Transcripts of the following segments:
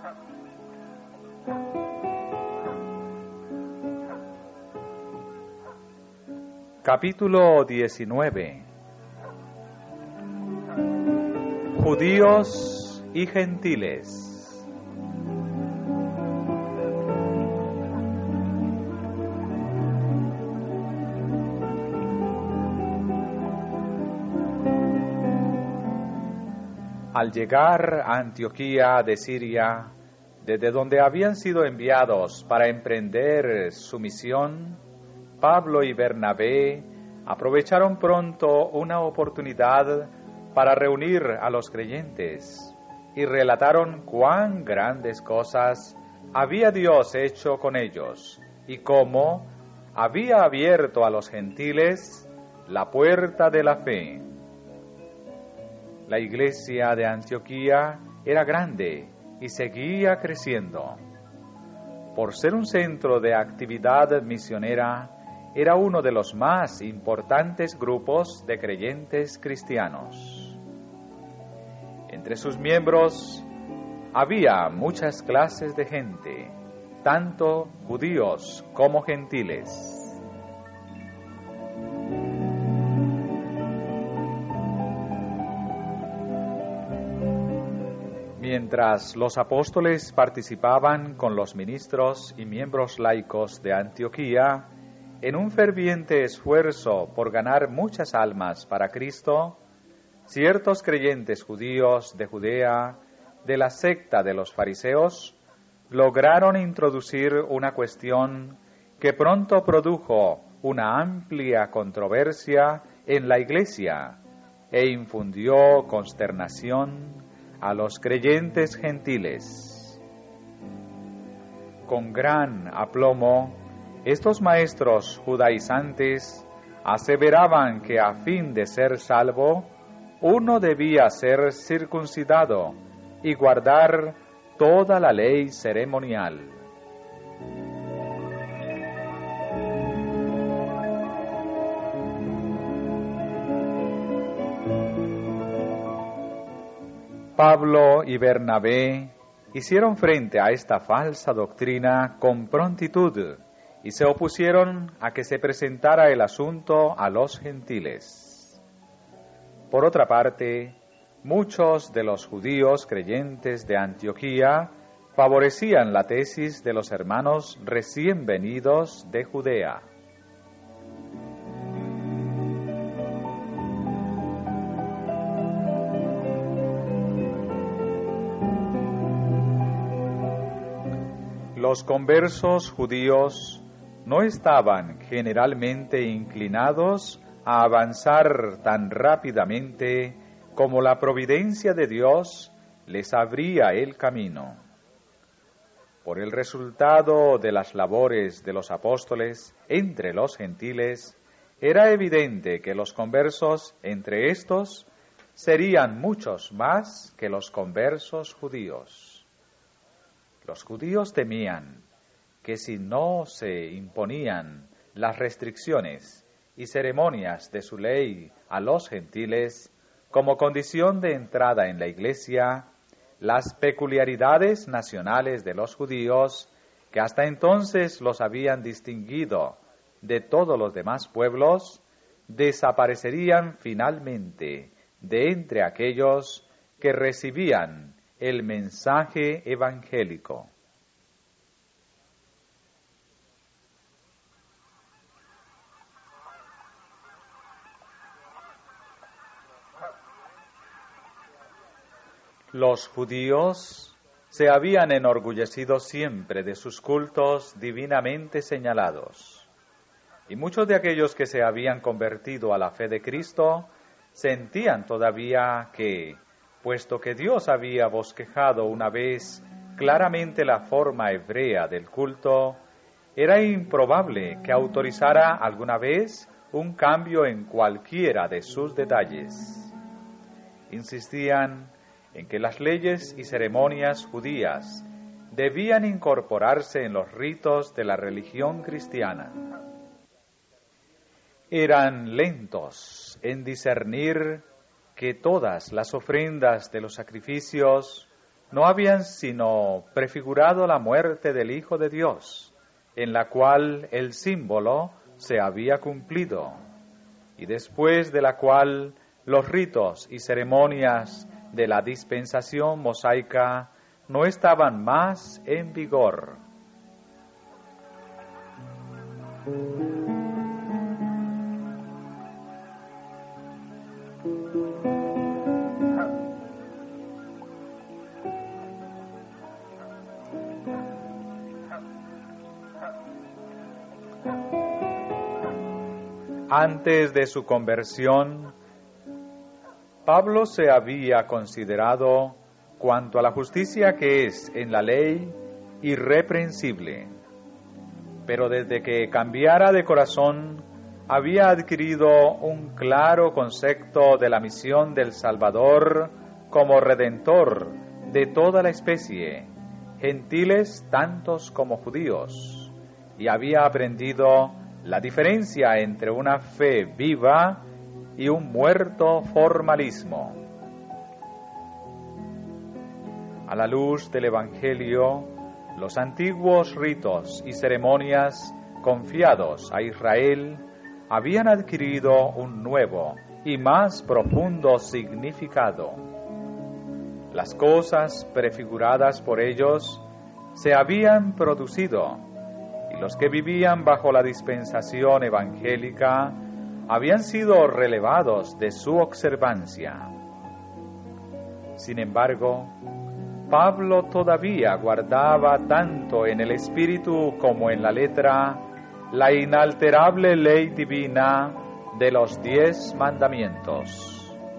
Capítulo 19. Judíos y gentiles. Al llegar a Antioquía de Siria, desde donde habían sido enviados para emprender su misión, Pablo y Bernabé aprovecharon pronto una oportunidad para reunir a los creyentes y relataron cuán grandes cosas había Dios hecho con ellos y cómo había abierto a los gentiles la puerta de la fe. La iglesia de Antioquía era grande y seguía creciendo. Por ser un centro de actividad misionera, era uno de los más importantes grupos de creyentes cristianos. Entre sus miembros había muchas clases de gente, tanto judíos como gentiles. Mientras los apóstoles participaban con los ministros y miembros laicos de Antioquía en un ferviente esfuerzo por ganar muchas almas para Cristo, ciertos creyentes judíos de Judea, de la secta de los fariseos, lograron introducir una cuestión que pronto produjo una amplia controversia en la iglesia e infundió consternación a los creyentes gentiles. Con gran aplomo, estos maestros judaizantes aseveraban que a fin de ser salvo, uno debía ser circuncidado y guardar toda la ley ceremonial. Pablo y Bernabé hicieron frente a esta falsa doctrina con prontitud y se opusieron a que se presentara el asunto a los gentiles. Por otra parte, muchos de los judíos creyentes de Antioquía favorecían la tesis de los hermanos recién venidos de Judea. Los conversos judíos no estaban generalmente inclinados a avanzar tan rápidamente como la providencia de Dios les abría el camino. Por el resultado de las labores de los apóstoles entre los gentiles, era evidente que los conversos entre estos serían muchos más que los conversos judíos. Los judíos temían que si no se imponían las restricciones y ceremonias de su ley a los gentiles, como condición de entrada en la iglesia, las peculiaridades nacionales de los judíos, que hasta entonces los habían distinguido de todos los demás pueblos, desaparecerían finalmente de entre aquellos que recibían el mensaje evangélico. Los judíos se habían enorgullecido siempre de sus cultos divinamente señalados, y muchos de aquellos que se habían convertido a la fe de Cristo sentían todavía que, puesto que Dios había bosquejado una vez claramente la forma hebrea del culto, era improbable que autorizara alguna vez un cambio en cualquiera de sus detalles. Insistían en que las leyes y ceremonias judías debían incorporarse en los ritos de la religión cristiana. Eran lentos en discernir que todas las ofrendas de los sacrificios, no habían sino prefigurado la muerte del Hijo de Dios, en la cual el símbolo se había cumplido, y después de la cual los ritos y ceremonias de la dispensación mosaica no estaban más en vigor. Antes de su conversión, Pablo se había considerado, cuanto a la justicia que es en la ley, irreprensible. Pero desde que cambiara de corazón, había adquirido un claro concepto de la misión del Salvador como redentor de toda la especie, gentiles tantos como judíos, y había aprendido la diferencia entre una fe viva y un muerto formalismo. A la luz del Evangelio, los antiguos ritos y ceremonias confiados a Israel habían adquirido un nuevo y más profundo significado. Las cosas prefiguradas por ellos se habían producido, y los que vivían bajo la dispensación evangélica habían sido relevados de su observancia. Sin embargo, Pablo todavía guardaba tanto en el espíritu como en la letra la inalterable ley divina de los 10 mandamientos.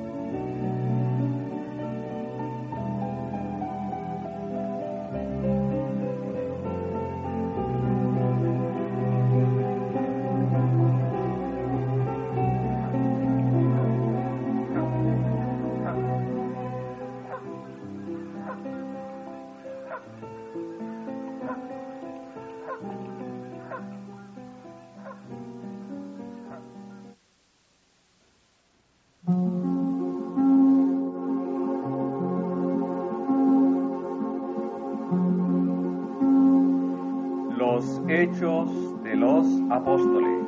Los Hechos de los Apóstoles.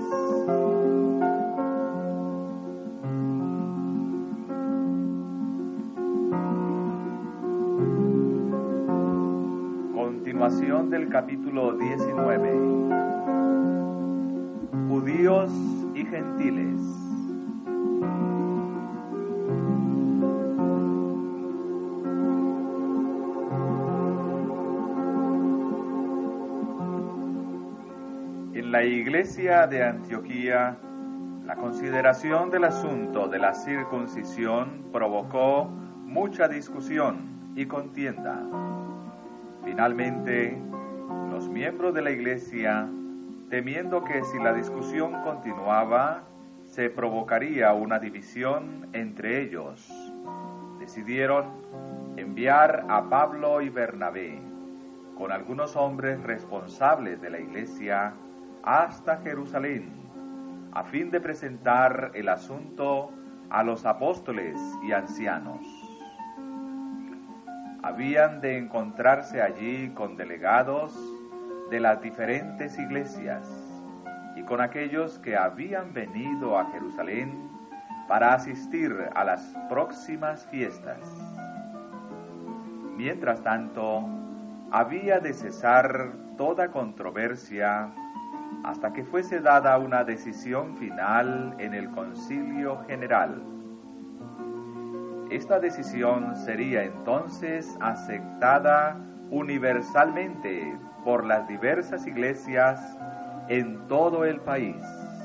Continuación del capítulo 19. Judíos y gentiles. En la iglesia de Antioquía, la consideración del asunto de la circuncisión provocó mucha discusión y contienda. Finalmente, los miembros de la iglesia, temiendo que si la discusión continuaba, se provocaría una división entre ellos, decidieron enviar a Pablo y Bernabé, con algunos hombres responsables de la iglesia, hasta Jerusalén, a fin de presentar el asunto a los apóstoles y ancianos. Habían de encontrarse allí con delegados de las diferentes iglesias y con aquellos que habían venido a Jerusalén para asistir a las próximas fiestas. Mientras tanto, había de cesar toda controversia hasta que fuese dada una decisión final en el Concilio General. Esta decisión sería entonces aceptada universalmente por las diversas iglesias en todo el país.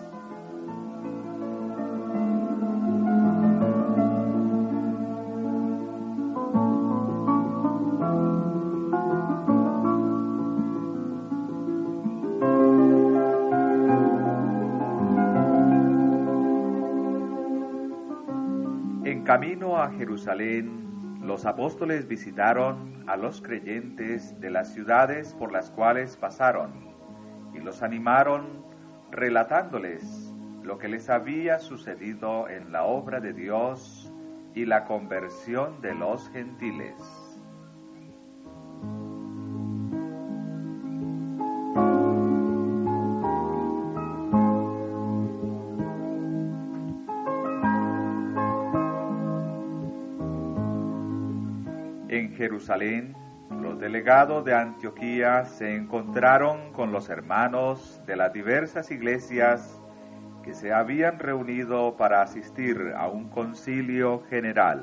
En camino a Jerusalén, los apóstoles visitaron a los creyentes de las ciudades por las cuales pasaron y los animaron relatándoles lo que les había sucedido en la obra de Dios y la conversión de los gentiles. En Jerusalén, los delegados de Antioquía se encontraron con los hermanos de las diversas iglesias que se habían reunido para asistir a un concilio general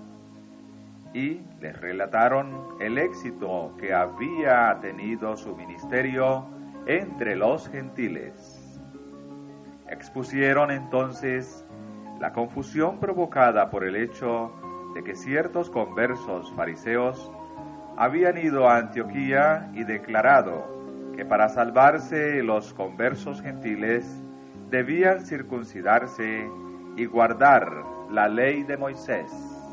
y les relataron el éxito que había tenido su ministerio entre los gentiles. Expusieron entonces la confusión provocada por el hecho de que ciertos conversos fariseos habían ido a Antioquía y declarado que para salvarse los conversos gentiles debían circuncidarse y guardar la ley de Moisés.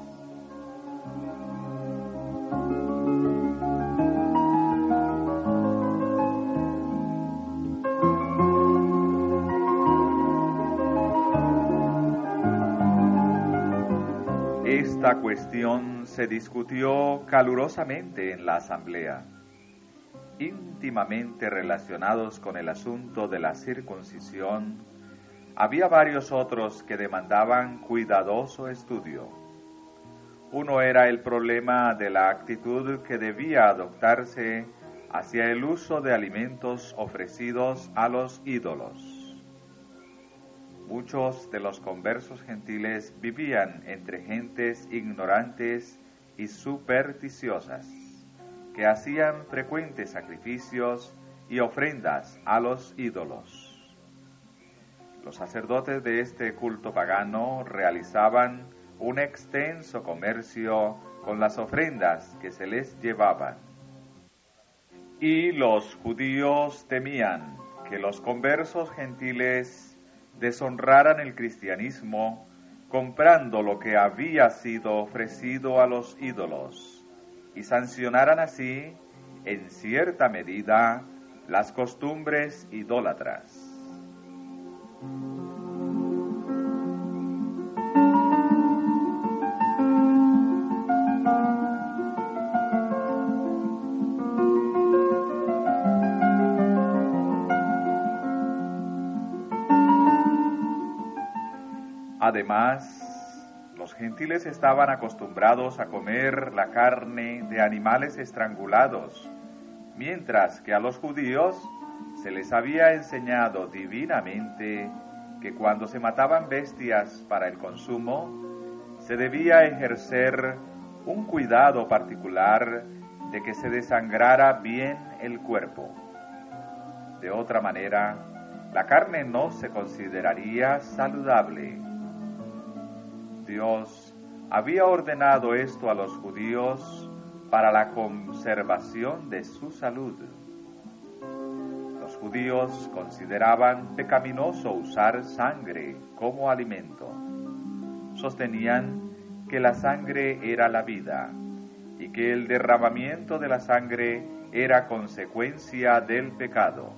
Esta cuestión se discutió calurosamente en la asamblea. Íntimamente relacionados con el asunto de la circuncisión, había varios otros que demandaban cuidadoso estudio. Uno era el problema de la actitud que debía adoptarse hacia el uso de alimentos ofrecidos a los ídolos. Muchos de los conversos gentiles vivían entre gentes ignorantes y supersticiosas, que hacían frecuentes sacrificios y ofrendas a los ídolos. Los sacerdotes de este culto pagano realizaban un extenso comercio con las ofrendas que se les llevaban. Y los judíos temían que los conversos gentiles deshonraran el cristianismo comprando lo que había sido ofrecido a los ídolos y sancionaran así, en cierta medida, las costumbres idólatras. Además, los gentiles estaban acostumbrados a comer la carne de animales estrangulados, mientras que a los judíos se les había enseñado divinamente que cuando se mataban bestias para el consumo, se debía ejercer un cuidado particular de que se desangrara bien el cuerpo. De otra manera, la carne no se consideraría saludable. Dios había ordenado esto a los judíos para la conservación de su salud. Los judíos consideraban pecaminoso usar sangre como alimento. Sostenían que la sangre era la vida y que el derramamiento de la sangre era consecuencia del pecado.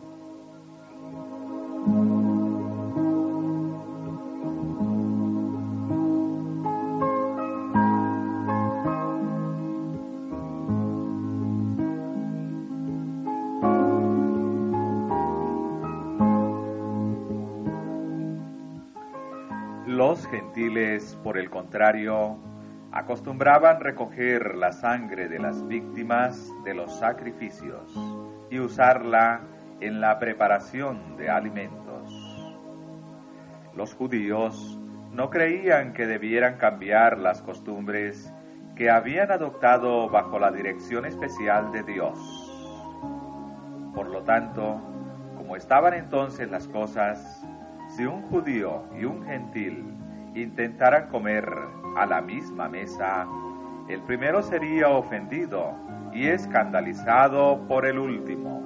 Los gentiles, por el contrario, acostumbraban recoger la sangre de las víctimas de los sacrificios y usarla en la preparación de alimentos. Los judíos no creían que debieran cambiar las costumbres que habían adoptado bajo la dirección especial de Dios. Por lo tanto, como estaban entonces las cosas, si un judío y un gentil intentaran comer a la misma mesa, el primero sería ofendido y escandalizado por el último.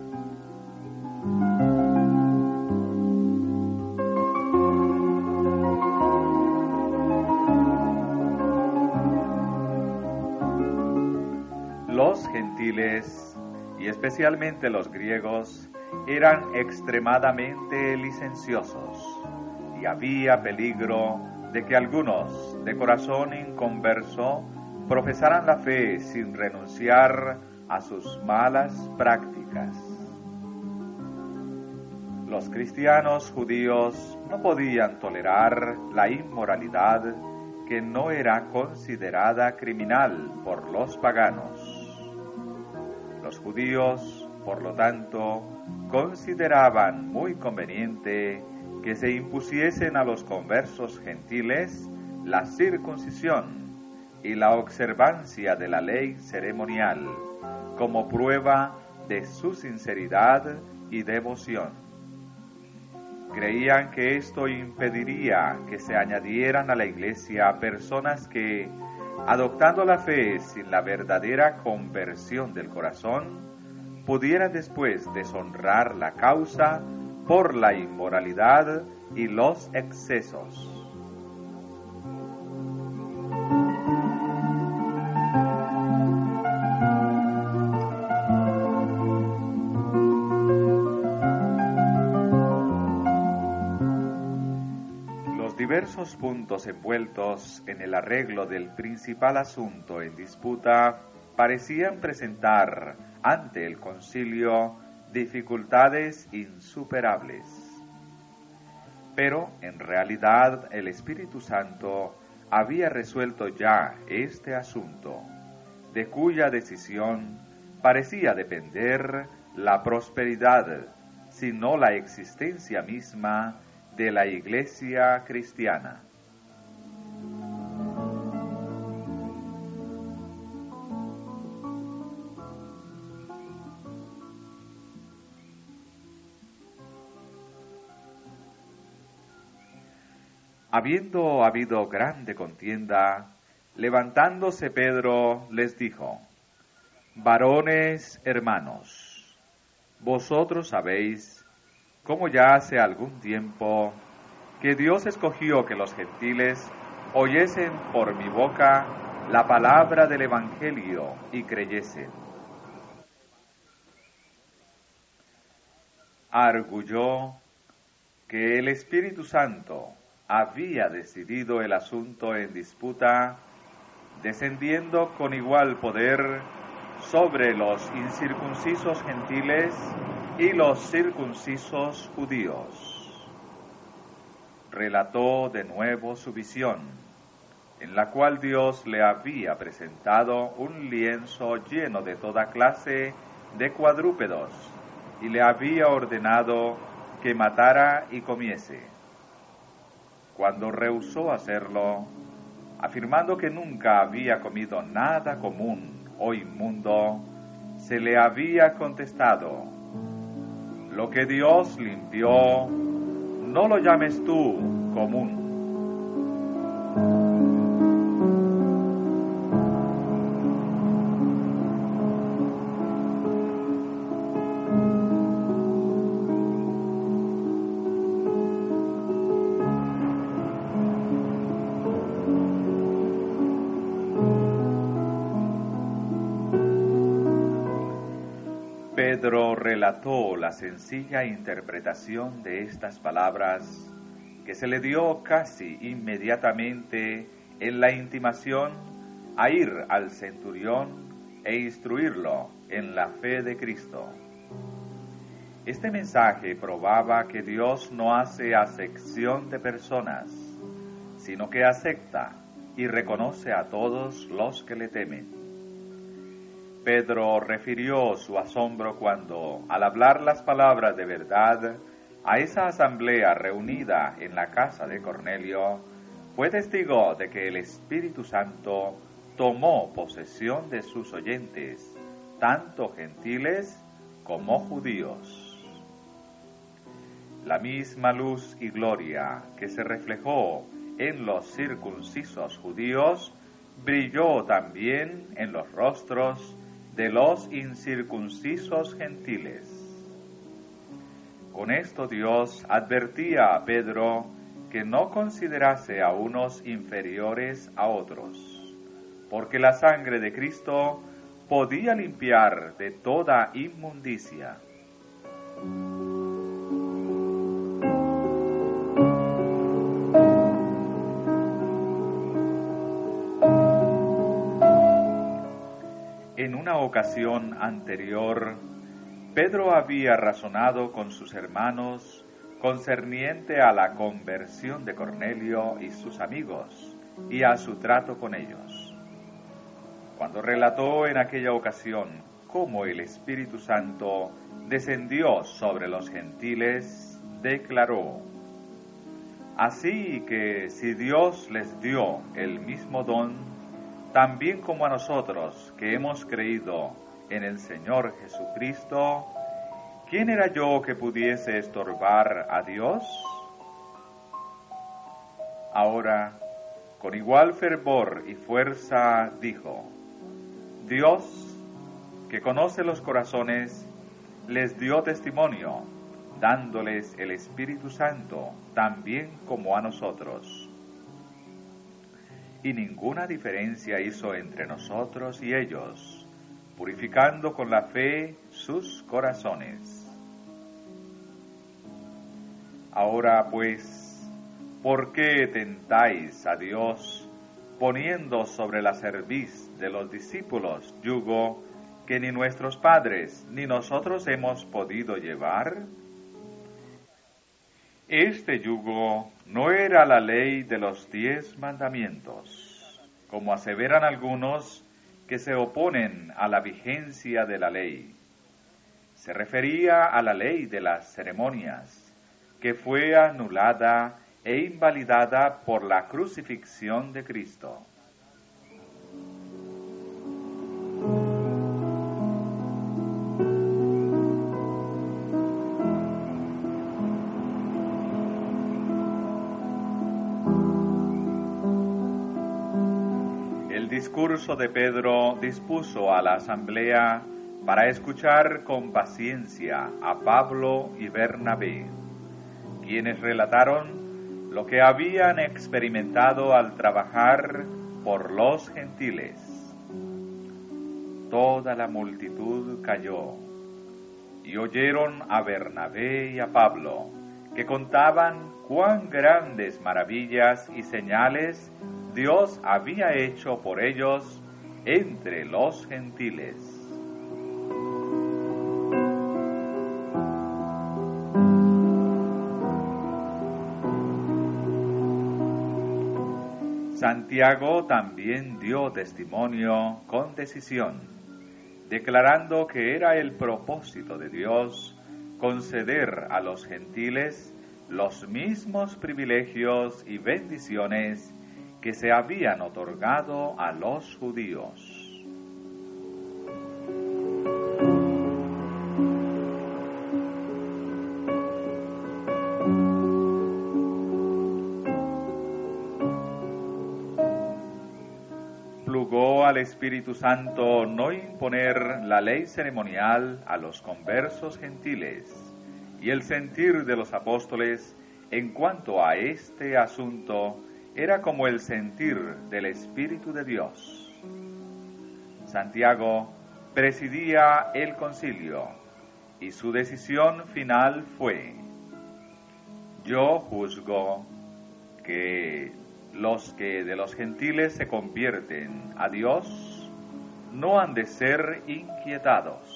Los gentiles, y especialmente los griegos, eran extremadamente licenciosos, y había peligro de que algunos, de corazón inconverso, profesaran la fe sin renunciar a sus malas prácticas. Los cristianos judíos no podían tolerar la inmoralidad que no era considerada criminal por los paganos. Los judíos, por lo tanto, consideraban muy conveniente que se impusiesen a los conversos gentiles la circuncisión y la observancia de la ley ceremonial como prueba de su sinceridad y devoción. Creían que esto impediría que se añadieran a la iglesia personas que, adoptando la fe sin la verdadera conversión del corazón, pudieran después deshonrar la causa por la inmoralidad y los excesos. Los diversos puntos envueltos en el arreglo del principal asunto en disputa parecían presentar ante el concilio dificultades insuperables. Pero en realidad el Espíritu Santo había resuelto ya este asunto, de cuya decisión parecía depender la prosperidad, si no la existencia misma de la Iglesia cristiana. Habiendo habido grande contienda, levantándose Pedro les dijo: Varones hermanos, vosotros sabéis cómo ya hace algún tiempo que Dios escogió que los gentiles oyesen por mi boca la palabra del Evangelio y creyesen. Arguyó que el Espíritu Santo había decidido el asunto en disputa, descendiendo con igual poder sobre los incircuncisos gentiles y los circuncisos judíos. Relató de nuevo su visión, en la cual Dios le había presentado un lienzo lleno de toda clase de cuadrúpedos, y le había ordenado que matara y comiese. Cuando rehusó hacerlo, afirmando que nunca había comido nada común o inmundo, se le había contestado: lo que Dios limpió, no lo llames tú común. Pedro relató la sencilla interpretación de estas palabras que se le dio casi inmediatamente en la intimación a ir al centurión e instruirlo en la fe de Cristo. Este mensaje probaba que Dios no hace acepción de personas, sino que acepta y reconoce a todos los que le temen. Pedro refirió su asombro cuando, al hablar las palabras de verdad a esa asamblea reunida en la casa de Cornelio, fue testigo de que el Espíritu Santo tomó posesión de sus oyentes, tanto gentiles como judíos. La misma luz y gloria que se reflejó en los circuncisos judíos brilló también en los rostros de los incircuncisos gentiles. Con esto Dios advertía a Pedro que no considerase a unos inferiores a otros, porque la sangre de Cristo podía limpiar de toda inmundicia. En una ocasión anterior, Pedro había razonado con sus hermanos concerniente a la conversión de Cornelio y sus amigos, y a su trato con ellos. Cuando relató en aquella ocasión cómo el Espíritu Santo descendió sobre los gentiles, declaró: así que si Dios les dio el mismo don, también como a nosotros que hemos creído en el Señor Jesucristo, ¿quién era yo que pudiese estorbar a Dios? Ahora, con igual fervor y fuerza, dijo: Dios, que conoce los corazones, les dio testimonio, dándoles el Espíritu Santo, también como a nosotros. Y ninguna diferencia hizo entre nosotros y ellos, purificando con la fe sus corazones. Ahora pues, ¿por qué tentáis a Dios, poniendo sobre la cerviz de los discípulos yugo que ni nuestros padres ni nosotros hemos podido llevar? Este yugo no era la ley de los 10 mandamientos, como aseveran algunos que se oponen a la vigencia de la ley. Se refería a la ley de las ceremonias, que fue anulada e invalidada por la crucifixión de Cristo. El discurso de Pedro dispuso a la asamblea para escuchar con paciencia a Pablo y Bernabé, quienes relataron lo que habían experimentado al trabajar por los gentiles. Toda la multitud calló y oyeron a Bernabé y a Pablo, que contaban cuán grandes maravillas y señales Dios había hecho por ellos entre los gentiles. Santiago también dio testimonio con decisión, declarando que era el propósito de Dios conceder a los gentiles los mismos privilegios y bendiciones que se habían otorgado a los judíos. Plugó al Espíritu Santo no imponer la ley ceremonial a los conversos gentiles, y el sentir de los apóstoles en cuanto a este asunto era como el sentir del Espíritu de Dios. Santiago presidía el concilio, y su decisión final fue: yo juzgo que los que de los gentiles se convierten a Dios no han de ser inquietados.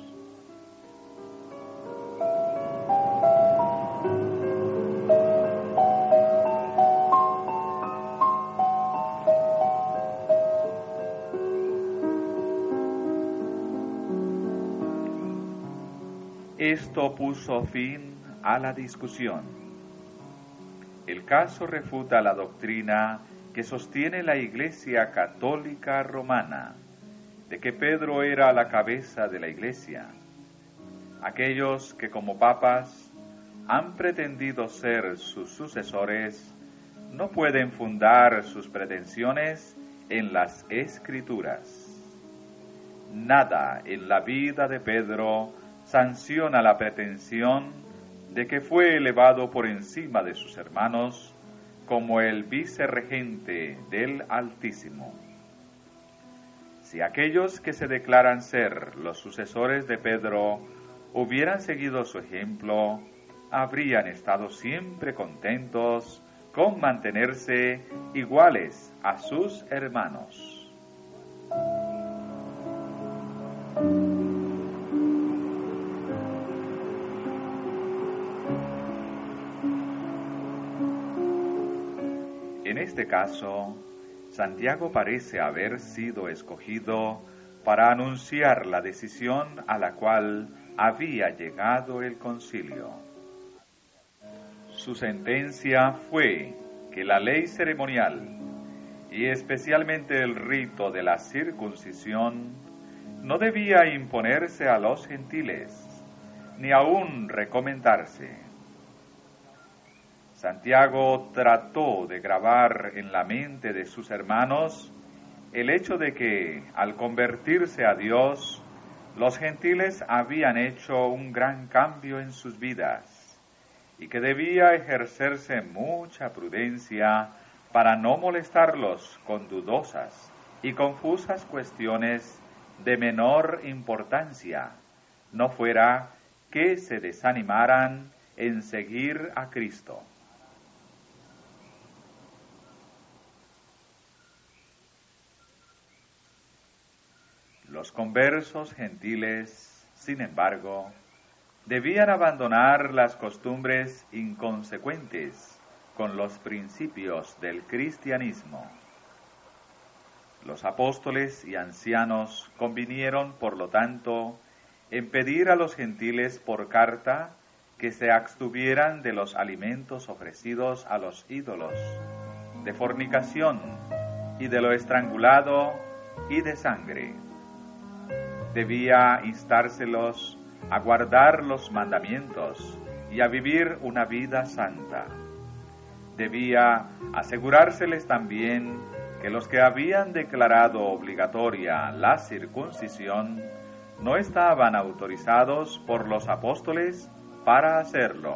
Esto puso fin a la discusión. El caso refuta la doctrina que sostiene la Iglesia Católica Romana, de que Pedro era la cabeza de la Iglesia. Aquellos que como papas han pretendido ser sus sucesores no pueden fundar sus pretensiones en las Escrituras. Nada en la vida de Pedro sanciona la pretensión de que fue elevado por encima de sus hermanos como el vicerregente del Altísimo. Si aquellos que se declaran ser los sucesores de Pedro hubieran seguido su ejemplo, habrían estado siempre contentos con mantenerse iguales a sus hermanos. En este caso, Santiago parece haber sido escogido para anunciar la decisión a la cual había llegado el concilio. Su sentencia fue que la ley ceremonial, y especialmente el rito de la circuncisión, no debía imponerse a los gentiles, ni aún recomendarse. Santiago trató de grabar en la mente de sus hermanos el hecho de que, al convertirse a Dios, los gentiles habían hecho un gran cambio en sus vidas y que debía ejercerse mucha prudencia para no molestarlos con dudosas y confusas cuestiones de menor importancia, no fuera que se desanimaran en seguir a Cristo. Los conversos gentiles, sin embargo, debían abandonar las costumbres inconsecuentes con los principios del cristianismo. Los apóstoles y ancianos convinieron, por lo tanto, en pedir a los gentiles por carta que se abstuvieran de los alimentos ofrecidos a los ídolos, de fornicación y de lo estrangulado y de sangre. Debía instárselos a guardar los mandamientos y a vivir una vida santa. Debía asegurárseles también que los que habían declarado obligatoria la circuncisión no estaban autorizados por los apóstoles para hacerlo.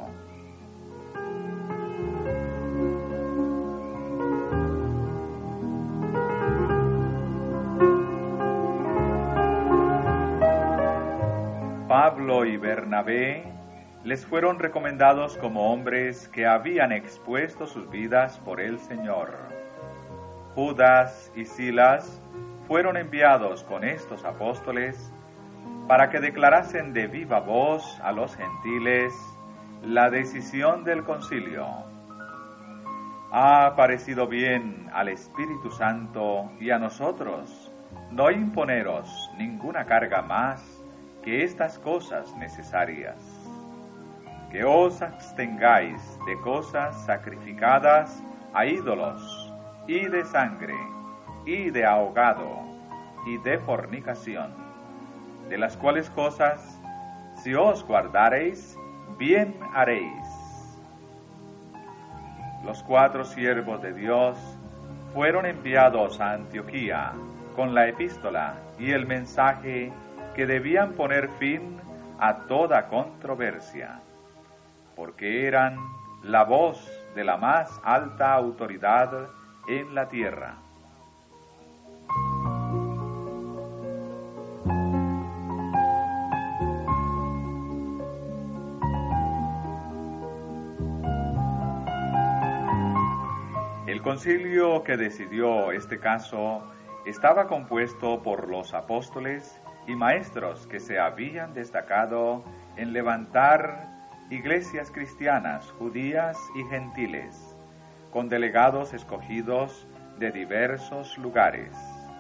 Pablo y Bernabé les fueron recomendados como hombres que habían expuesto sus vidas por el Señor. Judas y Silas fueron enviados con estos apóstoles para que declarasen de viva voz a los gentiles la decisión del concilio. Ha parecido bien al Espíritu Santo y a nosotros no imponeros ninguna carga más que estas cosas necesarias, que os abstengáis de cosas sacrificadas a ídolos, y de sangre, y de ahogado, y de fornicación, de las cuales cosas, si os guardareis, bien haréis. Los 4 siervos de Dios fueron enviados a Antioquía con la epístola y el mensaje que debían poner fin a toda controversia, porque eran la voz de la más alta autoridad en la tierra. El concilio que decidió este caso estaba compuesto por los apóstoles y maestros que se habían destacado en levantar iglesias cristianas, judías y gentiles, con delegados escogidos de diversos lugares.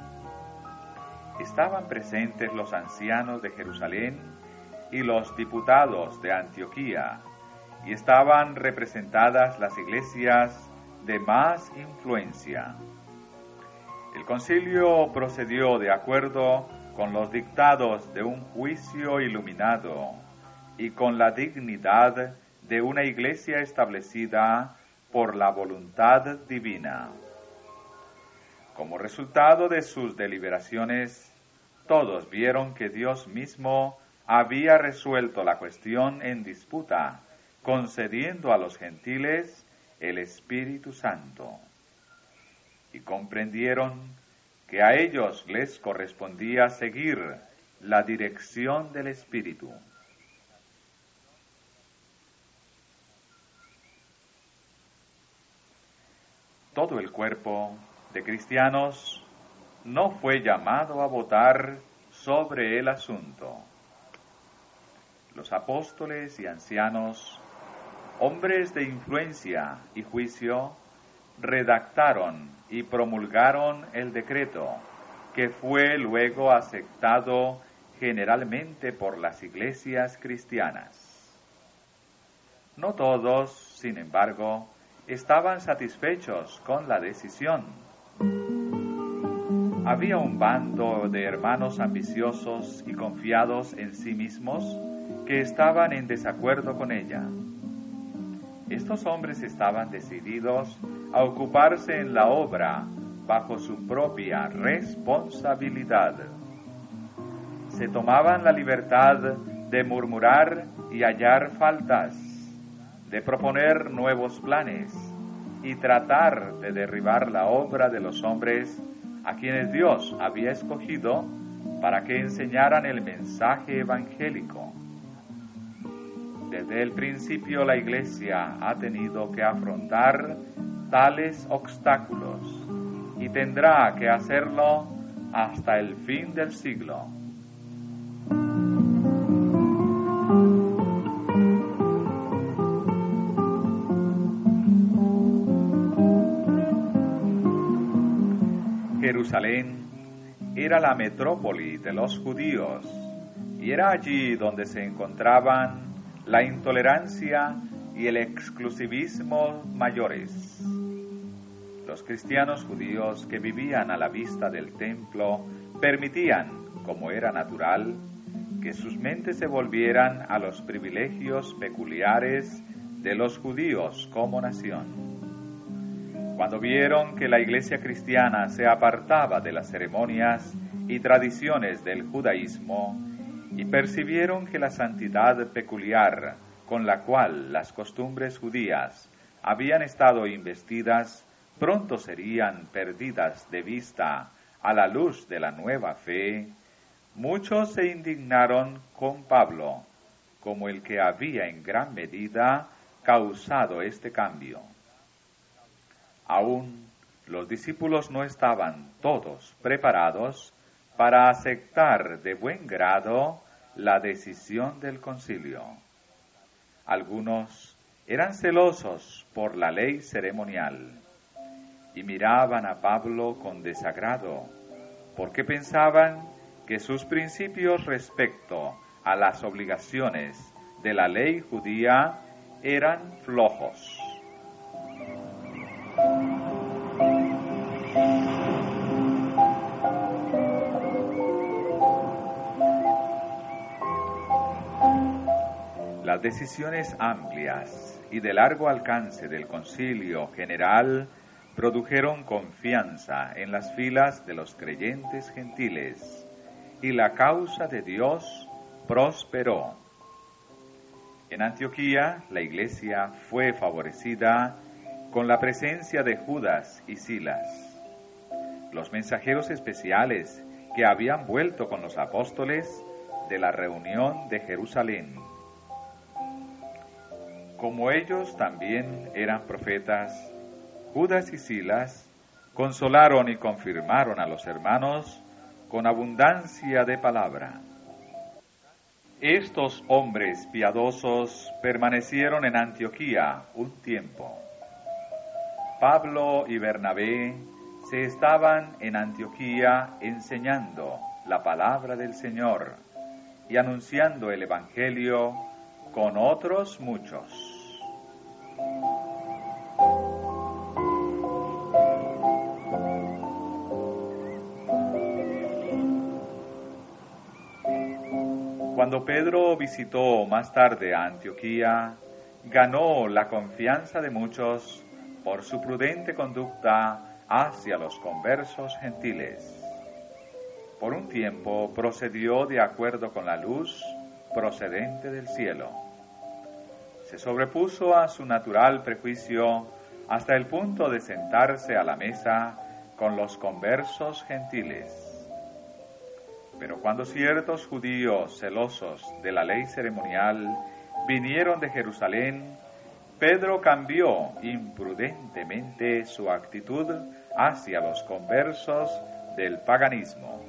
Estaban presentes los ancianos de Jerusalén y los diputados de Antioquía, y estaban representadas las iglesias de más influencia. El concilio procedió de acuerdo con los dictados de un juicio iluminado y con la dignidad de una iglesia establecida por la voluntad divina. Como resultado de sus deliberaciones, todos vieron que Dios mismo había resuelto la cuestión en disputa, concediendo a los gentiles el Espíritu Santo, y comprendieron que a ellos les correspondía seguir la dirección del Espíritu. Todo el cuerpo de cristianos no fue llamado a votar sobre el asunto. Los apóstoles y ancianos, hombres de influencia y juicio, redactaron y promulgaron el decreto, que fue luego aceptado generalmente por las iglesias cristianas. No todos, sin embargo, estaban satisfechos con la decisión. Había un bando de hermanos ambiciosos y confiados en sí mismos que estaban en desacuerdo con ella. Estos hombres estaban decididos a ocuparse en la obra bajo su propia responsabilidad. Se tomaban la libertad de murmurar y hallar faltas, de proponer nuevos planes y tratar de derribar la obra de los hombres a quienes Dios había escogido para que enseñaran el mensaje evangélico. Desde el principio la Iglesia ha tenido que afrontar tales obstáculos y tendrá que hacerlo hasta el fin del siglo. Jerusalén era la metrópoli de los judíos y era allí donde se encontraban la intolerancia y el exclusivismo mayores. Los cristianos judíos que vivían a la vista del templo permitían, como era natural, que sus mentes se volvieran a los privilegios peculiares de los judíos como nación. Cuando vieron que la iglesia cristiana se apartaba de las ceremonias y tradiciones del judaísmo y percibieron que la santidad peculiar con la cual las costumbres judías habían estado investidas pronto serían perdidas de vista a la luz de la nueva fe, muchos se indignaron con Pablo como el que había en gran medida causado este cambio. Aún los discípulos no estaban todos preparados para aceptar de buen grado la decisión del concilio. Algunos eran celosos por la ley ceremonial y miraban a Pablo con desagrado, porque pensaban que sus principios respecto a las obligaciones de la ley judía eran flojos. Las decisiones amplias y de largo alcance del Concilio General produjeron confianza en las filas de los creyentes gentiles y la causa de Dios prosperó. En Antioquía, la iglesia fue favorecida con la presencia de Judas y Silas, los mensajeros especiales que habían vuelto con los apóstoles de la reunión de Jerusalén. Como ellos también eran profetas, Judas y Silas consolaron y confirmaron a los hermanos con abundancia de palabra. Estos hombres piadosos permanecieron en Antioquía un tiempo. Pablo y Bernabé se estaban en Antioquía enseñando la palabra del Señor y anunciando el Evangelio con otros muchos. Cuando Pedro visitó más tarde a Antioquía, ganó la confianza de muchos por su prudente conducta hacia los conversos gentiles. Por un tiempo procedió de acuerdo con la luz procedente del cielo. Se sobrepuso a su natural prejuicio hasta el punto de sentarse a la mesa con los conversos gentiles. Pero cuando ciertos judíos celosos de la ley ceremonial vinieron de Jerusalén, Pedro cambió imprudentemente su actitud hacia los conversos del paganismo.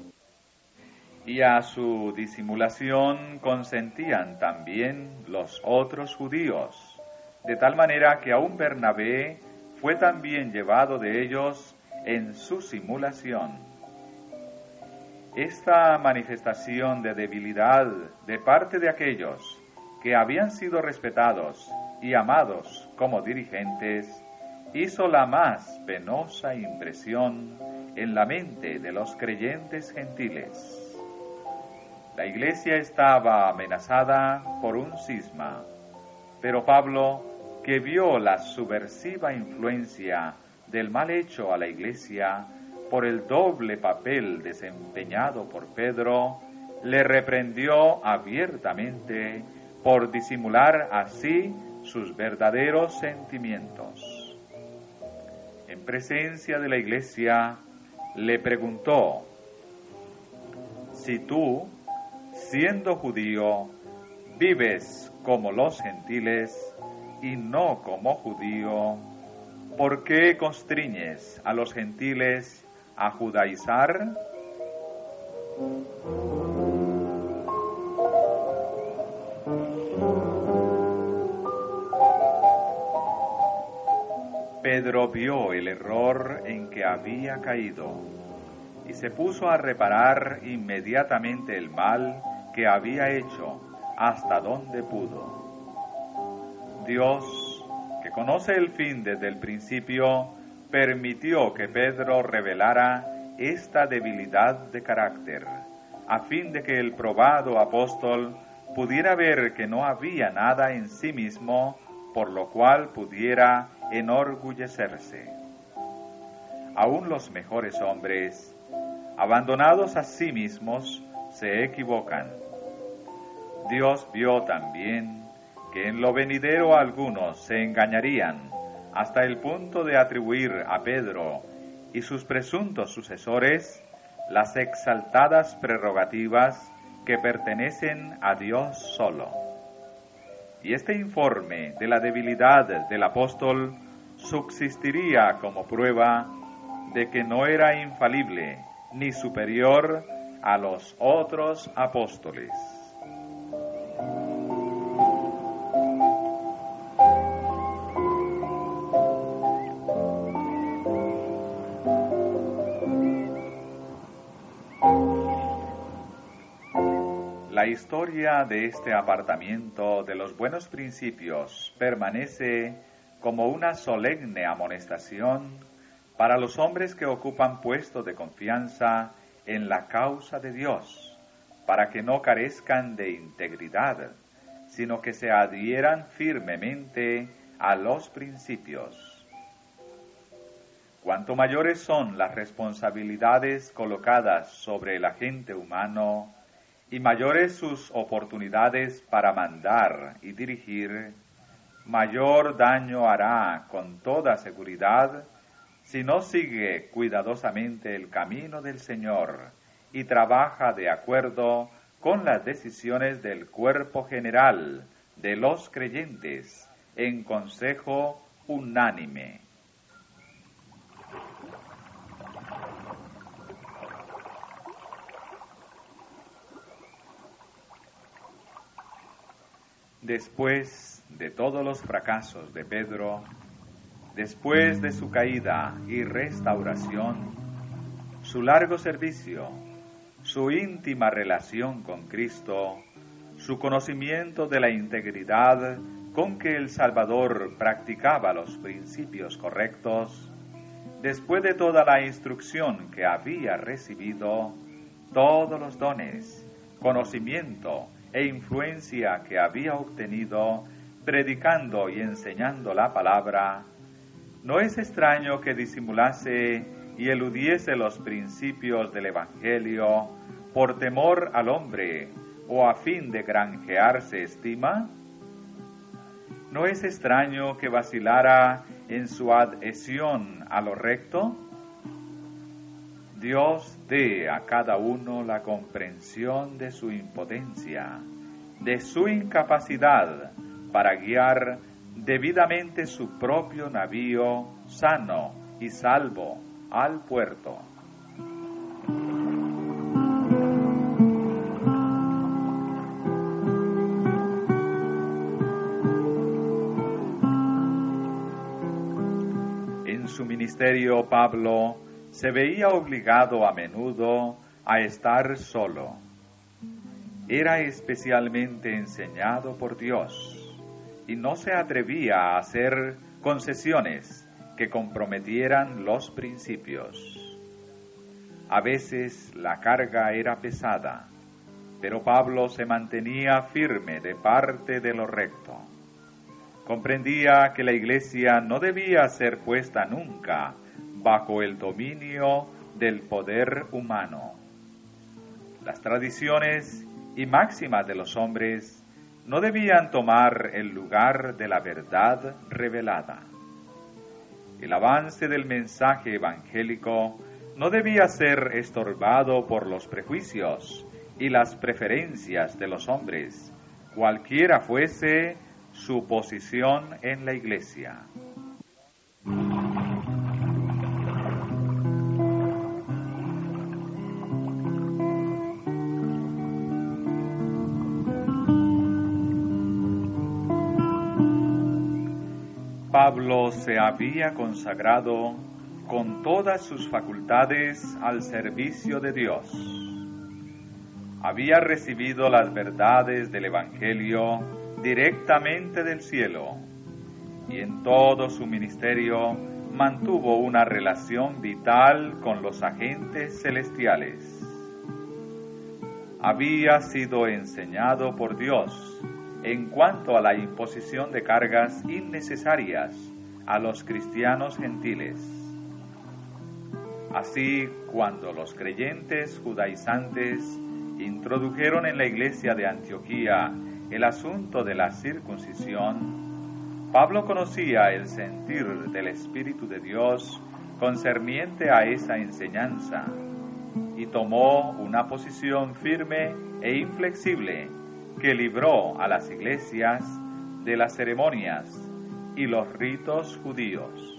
Y a su disimulación consentían también los otros judíos, de tal manera que aún Bernabé fue también llevado de ellos en su simulación. Esta manifestación de debilidad de parte de aquellos que habían sido respetados y amados como dirigentes hizo la más penosa impresión en la mente de los creyentes gentiles. La iglesia estaba amenazada por un cisma, pero Pablo, que vio la subversiva influencia del mal hecho a la iglesia por el doble papel desempeñado por Pedro, le reprendió abiertamente por disimular así sus verdaderos sentimientos. En presencia de la iglesia, le preguntó: si tú, siendo judío, vives como los gentiles y no como judío, ¿por qué constriñes a los gentiles a judaizar? Pedro vio el error en que había caído y se puso a reparar inmediatamente el mal que había hecho hasta donde pudo. Dios, que conoce el fin desde el principio, permitió que Pedro revelara esta debilidad de carácter, a fin de que el probado apóstol pudiera ver que no había nada en sí mismo por lo cual pudiera enorgullecerse. Aún los mejores hombres, abandonados a sí mismos, se equivocan. Dios vio también que en lo venidero algunos se engañarían hasta el punto de atribuir a Pedro y sus presuntos sucesores las exaltadas prerrogativas que pertenecen a Dios solo. Y este informe de la debilidad del apóstol subsistiría como prueba de que no era infalible ni superior a los otros apóstoles. La historia de este apartamiento de los buenos principios permanece como una solemne amonestación para los hombres que ocupan puesto de confianza en la causa de Dios, para que no carezcan de integridad, sino que se adhieran firmemente a los principios. Cuanto mayores son las responsabilidades colocadas sobre el agente humano, y mayores sus oportunidades para mandar y dirigir, mayor daño hará con toda seguridad si no sigue cuidadosamente el camino del Señor y trabaja de acuerdo con las decisiones del cuerpo general de los creyentes en consejo unánime. Después de todos los fracasos de Pedro, después de su caída y restauración, su largo servicio, su íntima relación con Cristo, su conocimiento de la integridad con que el Salvador practicaba los principios correctos, después de toda la instrucción que había recibido, todos los dones, conocimiento e influencia que había obtenido predicando y enseñando la palabra, no es extraño que disimulase y eludiese los principios del Evangelio por temor al hombre o a fin de granjearse estima. ¿No es extraño que vacilara en su adhesión a lo recto? Dios dé a cada uno la comprensión de su impotencia, de su incapacidad para guiar debidamente su propio navío sano y salvo al puerto. ministerio, Pablo se veía obligado a menudo a estar solo. Era especialmente enseñado por Dios y no se atrevía a hacer concesiones que comprometieran los principios. A veces la carga era pesada, pero Pablo se mantenía firme de parte de lo recto. Comprendía que la Iglesia no debía ser puesta nunca bajo el dominio del poder humano. Las tradiciones y máximas de los hombres no debían tomar el lugar de la verdad revelada. El avance del mensaje evangélico no debía ser estorbado por los prejuicios y las preferencias de los hombres, cualquiera fuese su posición en la Iglesia. Pablo se había consagrado con todas sus facultades al servicio de Dios. Había recibido las verdades del Evangelio directamente del cielo y en todo su ministerio mantuvo una relación vital con los agentes celestiales. Había sido enseñado por Dios en cuanto a la imposición de cargas innecesarias a los cristianos gentiles. Así, cuando los creyentes judaizantes introdujeron en la iglesia de Antioquía el asunto de la circuncisión, Pablo conocía el sentir del Espíritu de Dios concerniente a esa enseñanza y tomó una posición firme e inflexible que libró a las iglesias de las ceremonias y los ritos judíos.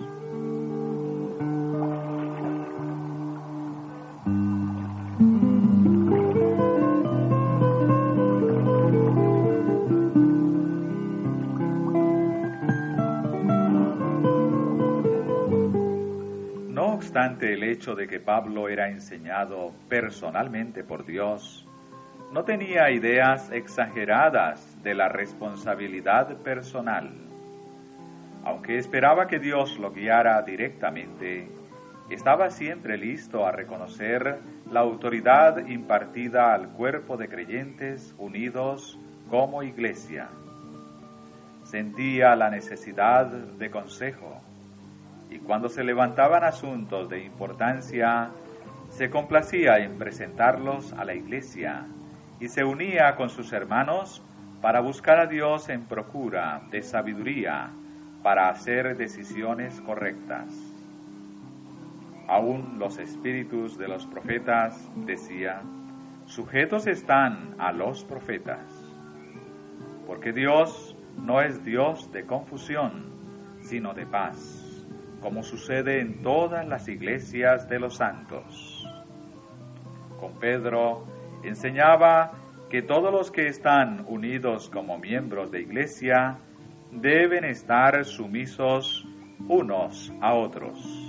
No obstante el hecho de que Pablo era enseñado personalmente por Dios, no tenía ideas exageradas de la responsabilidad personal. Aunque esperaba que Dios lo guiara directamente, estaba siempre listo a reconocer la autoridad impartida al cuerpo de creyentes unidos como iglesia. Sentía la necesidad de consejo, y cuando se levantaban asuntos de importancia, se complacía en presentarlos a la iglesia y se unía con sus hermanos para buscar a Dios en procura de sabiduría para hacer decisiones correctas. Aún los espíritus de los profetas, decía, sujetos están a los profetas, porque Dios no es Dios de confusión, sino de paz, como sucede en todas las iglesias de los santos. Con Pedro enseñaba que todos los que están unidos como miembros de iglesia deben estar sumisos unos a otros.